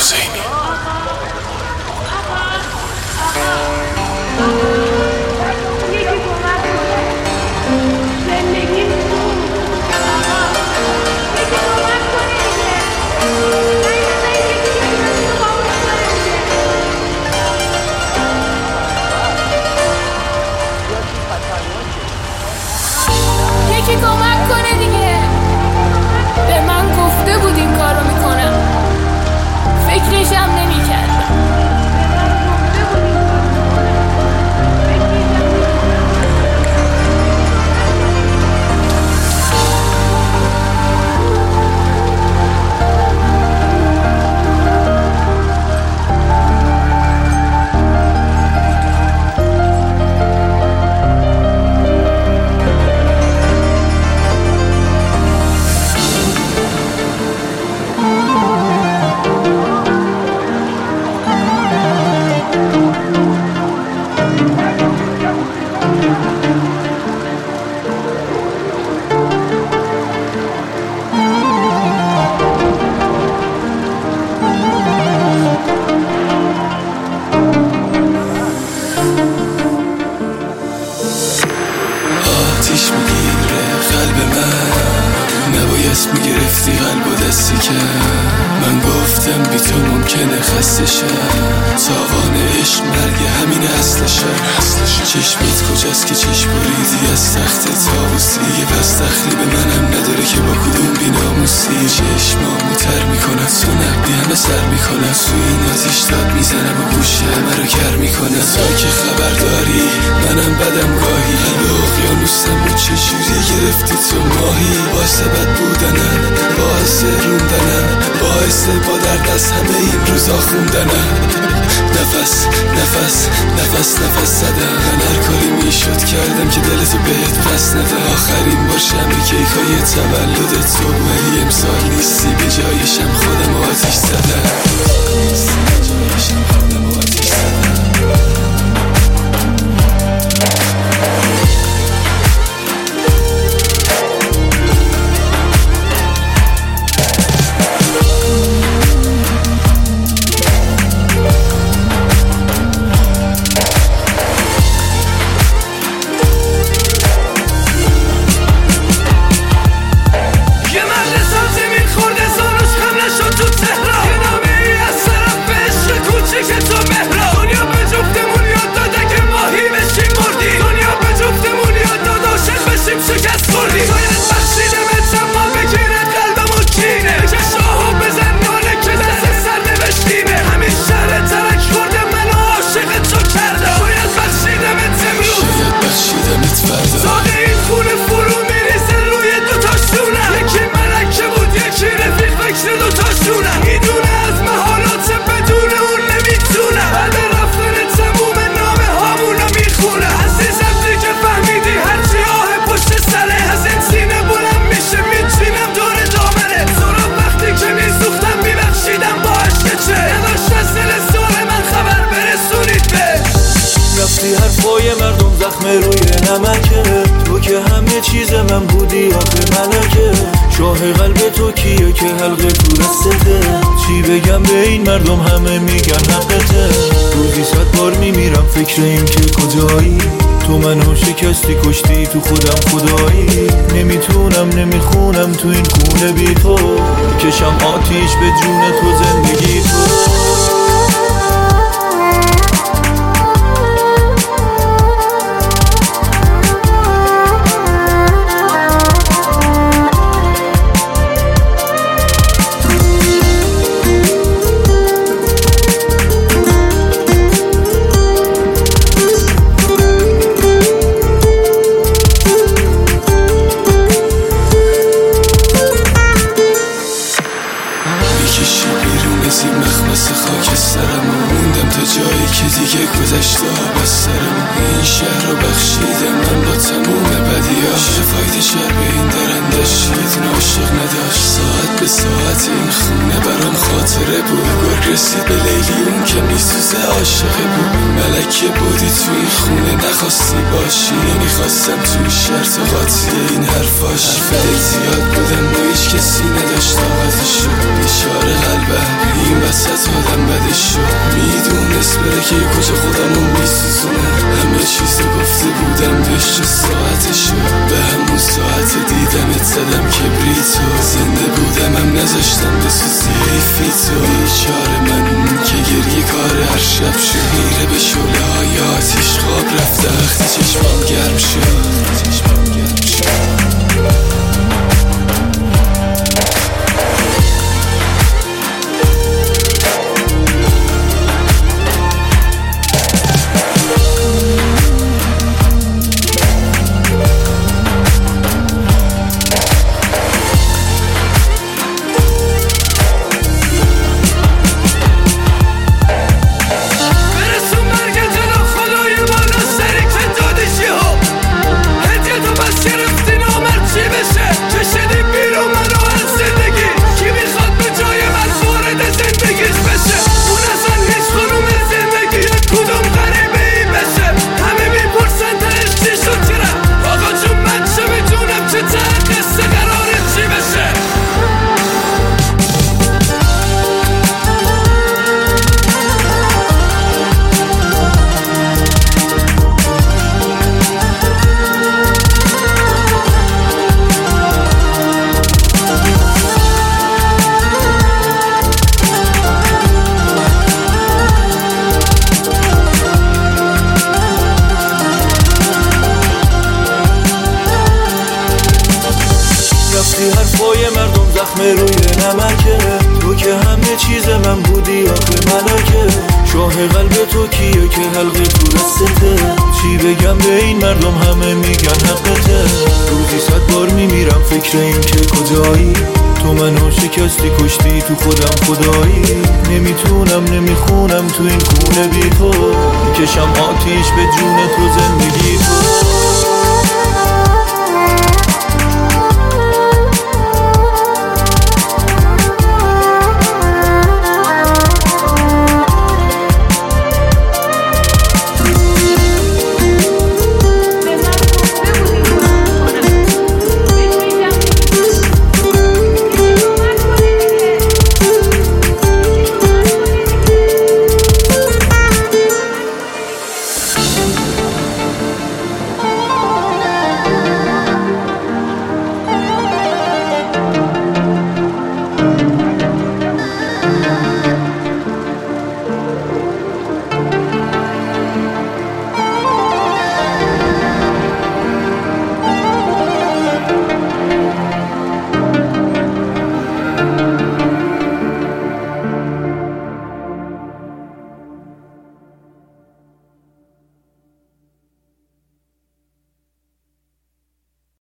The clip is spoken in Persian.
حسینی. یکی کمک کنه دیگه. به من گفته بود این کارو میکنم، فکرشم نمیکردم. آتیش میگیره قلب من، نباید میگرفتی قلب و دستی که من گفتم بی تو ممکنه خسته شم. تاوان عشق مرگ همین اصلشه. چشمت کجاست که چشم بریدی از تخت طاووسی؟ یه پس دخلی به منم نداره که با کدوم بیناموسی. چشمامو تر میکنه تو نقدی همه سر میکنه، تو این آتیش داد میزنم و گوشه همه رو کر میکنه. تا که خبر داری منم بدم گاهی، قلب اقیانوسم رو چجوری گرفتی تو ماهی؟ باعث بد بودنم، باعث روندنم، باعث با درد از همه این روزا خوندنم. نفس نفس نفس نفس زدم، من هر کاری میشد کردم که دلتو بهت پس نده. آخرین بار شب کیکای تولد تو، ولی امسال نیستی به جایشم خودم آتیش زدم. حرفای مردم زخم روی نمکه، تو که همه چیز من بودی آخه ملکه. شاه قلب تو کیه که حلقه تو دستته؟ چی بگم به این مردم همه میگن حقته. روزی 100 بار میمیرم فکر این که کجایی، تو منو شکستی کشتی تو خودم خدایی. نمیتونم نمیخونم تو این خونه بی تو، کشم آتیش به جون تو زندگی تو. میکشی بیرون از این مخمص خاکسترم و موندم تا جایی که دیگه گذشته ها بسترم. این شهر رو بخشیدم من با تموم بدیاش، فایده شهر به این درندش یه دونه عاشق نداشت. ساعت به ساعت این خونه برام خاطره بود، گرگ رسید به لیلی اون که میسوزه عاشقه بود. ملکه بودی تو این خونه نخواستی باشی، نمیخواستم توی شهر تو قاطی این حرفاش. حرف دل زیاد بودم و هیچ کسی نداشت آغازش شد بیچاره قلبم. این این وسط آدم بدش شد، میدونست بره که کجا خودمون میسوزونه. همه چیز گفته بودم بهش ساعتشو، به همون ساعت دیدمت زدم کبریتو. زنده بودم هم نذاشتم بسوزی حیفی تو. بیچاره من که گریه کار هر شب شد، میره به شعله های آتیش خواب رفته وقتی چشمام گرم شد. حرفای مردم زخم روی نمکه، تو که همه چیز من بودی آخه ملکه. شاه قلب تو کیه که حلقه تو دستته؟ چی بگم به این مردم همه میگن حقته. روزی 100 بار میمیرم فکر این که کجایی، تو منو شکستی کشتی تو خودم خدایی. نمیتونم نمیخونم تو این خونه بی تو، میکشم آتیش به جون تو زندگی تو.